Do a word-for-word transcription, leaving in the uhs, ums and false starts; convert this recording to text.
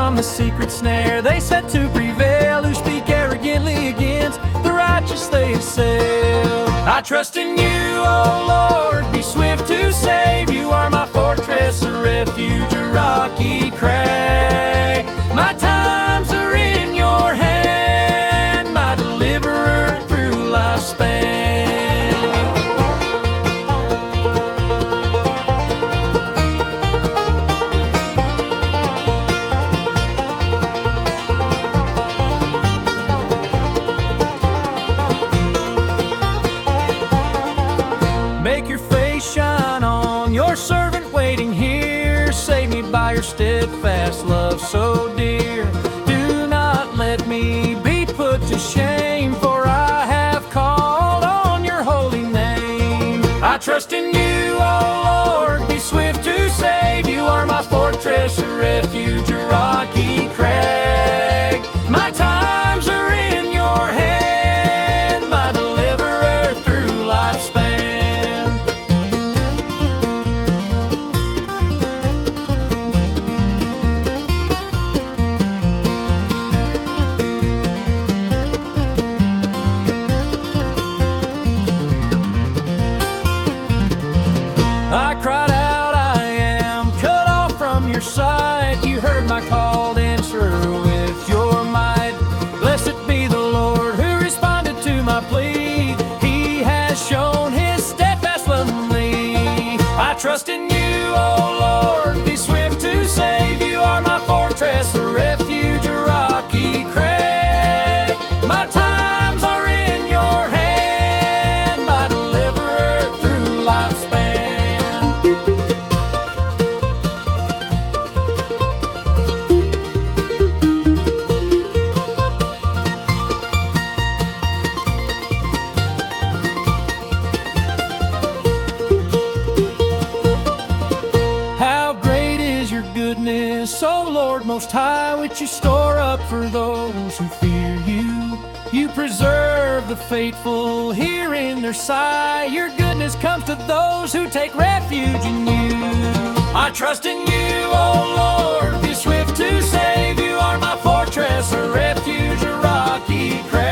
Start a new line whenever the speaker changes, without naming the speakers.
from the secret snare they set to prevail, who speak arrogantly against the righteous they assail. I trust in you, O Lord, be swift to save. You are my fortress, a refuge, a rocky crag. My times are in your hand, my deliverer through life's span. Make your face shine on your servant waiting here. Save me by your steadfast love so dear. Do not let me be put to shame, for I have called on your holy name. I trust in you, O Lord, be swift to save. You are my fortress, a refuge, a rocky crag. My times are in your hand, my deliverer through life's span. I cried out, I am cut off from your sight. You heard my call, answer with your might. Blessed be the Lord who responded to my plea. He has shown his steadfast love in me. I trust in you, O Lord, be swift to save. You are my fortress, a refuge, a rocky crag. My times are in your hand, my deliverer through life's span. How great is your goodness, O Lord Most High, which you store up for those who fear you. You preserve the faithful, hear in their sigh. Your goodness comes to those who take refuge in you. I trust in you, O Lord, be swift to save. You are my fortress, a refuge, a rocky crag.